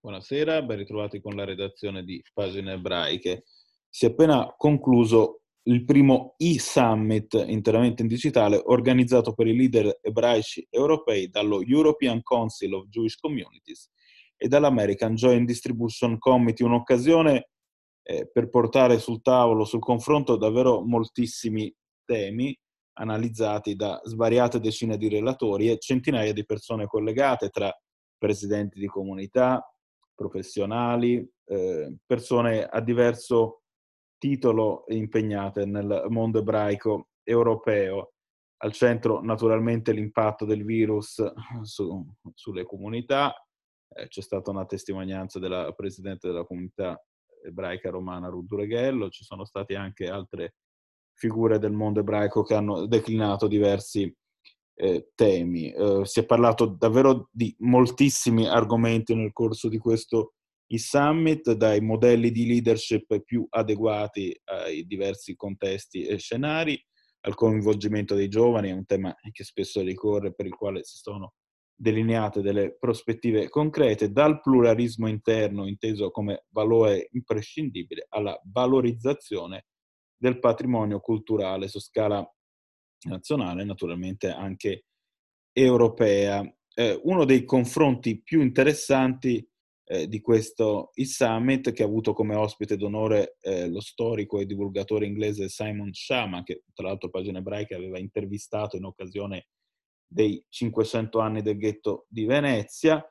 Buonasera, ben ritrovati con la redazione di Pagine Ebraiche. Si è appena concluso il primo e-summit interamente in digitale organizzato per i leader ebraici europei dallo European Council of Jewish Communities e dall'American Joint Distribution Committee, un'occasione per portare sul tavolo, sul confronto, davvero moltissimi temi analizzati da svariate decine di relatori e centinaia di persone collegate tra presidenti di comunità, professionali, persone a diverso titolo impegnate nel mondo ebraico europeo. Al centro naturalmente l'impatto del virus sulle comunità. C'è stata una testimonianza della presidente della comunità ebraica romana Ruth Dureghello, ci sono state anche altre figure del mondo ebraico che hanno declinato diversi temi. Si è parlato davvero di moltissimi argomenti nel corso di questo e-summit, dai modelli di leadership più adeguati ai diversi contesti e scenari, al coinvolgimento dei giovani, è un tema che spesso ricorre, per il quale si sono delineate delle prospettive concrete, dal pluralismo interno, inteso come valore imprescindibile, alla valorizzazione del patrimonio culturale su scala nazionale, naturalmente anche europea. Uno dei confronti più interessanti di questo e-summit, che ha avuto come ospite d'onore lo storico e divulgatore inglese Simon Schama, che tra l'altro Pagine Ebraiche aveva intervistato in occasione dei 500 anni del ghetto di Venezia,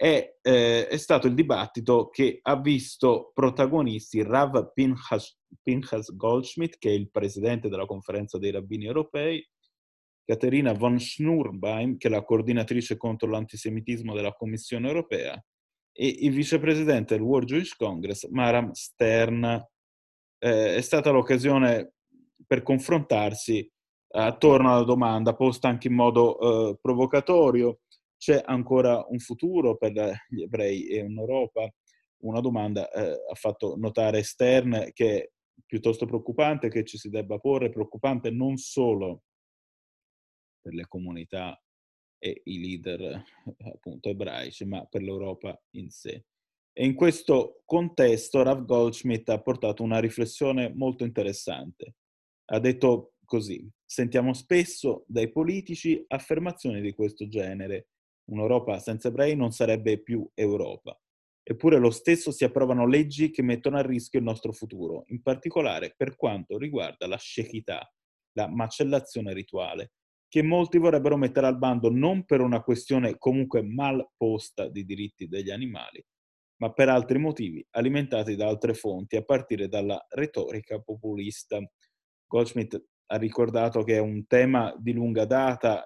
è stato il dibattito che ha visto protagonisti Rav Pinchas Goldschmidt, che è il presidente della conferenza dei rabbini europei, Caterina von Schnurbeim, che è la coordinatrice contro l'antisemitismo della Commissione europea, e il vicepresidente del World Jewish Congress, Maram Stern. È stata l'occasione per confrontarsi attorno alla domanda posta anche in modo provocatorio: c'è ancora un futuro per gli ebrei in Europa? Una domanda ha fatto notare Stern che è piuttosto preoccupante, che ci si debba porre, preoccupante non solo per le comunità e i leader appunto ebraici, ma per l'Europa in sé. E in questo contesto Rav Goldschmidt ha portato una riflessione molto interessante. Ha detto così: sentiamo spesso dai politici affermazioni di questo genere: un'Europa senza ebrei non sarebbe più Europa. Eppure lo stesso si approvano leggi che mettono a rischio il nostro futuro, in particolare per quanto riguarda la shechità, la macellazione rituale, che molti vorrebbero mettere al bando non per una questione comunque mal posta di diritti degli animali, ma per altri motivi alimentati da altre fonti, a partire dalla retorica populista. Goldschmidt ha ricordato che è un tema di lunga data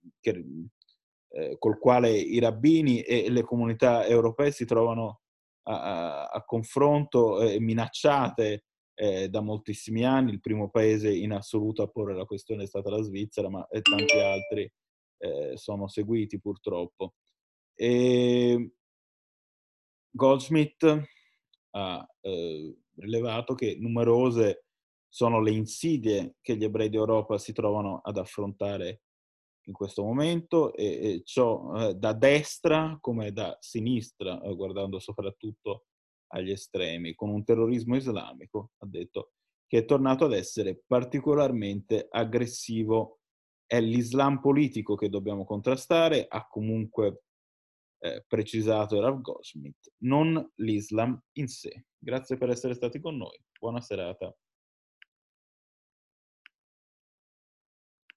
col quale i rabbini e le comunità europee si trovano a confronto, minacciate da moltissimi anni. Il primo paese in assoluto a porre la questione è stata la Svizzera, ma tanti altri sono seguiti purtroppo. E Goldschmidt ha rilevato che numerose sono le insidie che gli ebrei d'Europa si trovano ad affrontare in questo momento, e ciò da destra come da sinistra, guardando soprattutto agli estremi, con un terrorismo islamico, ha detto, che è tornato ad essere particolarmente aggressivo. È l'Islam politico che dobbiamo contrastare, ha comunque precisato Rav Goldschmidt, non l'Islam in sé. Grazie per essere stati con noi. Buona serata.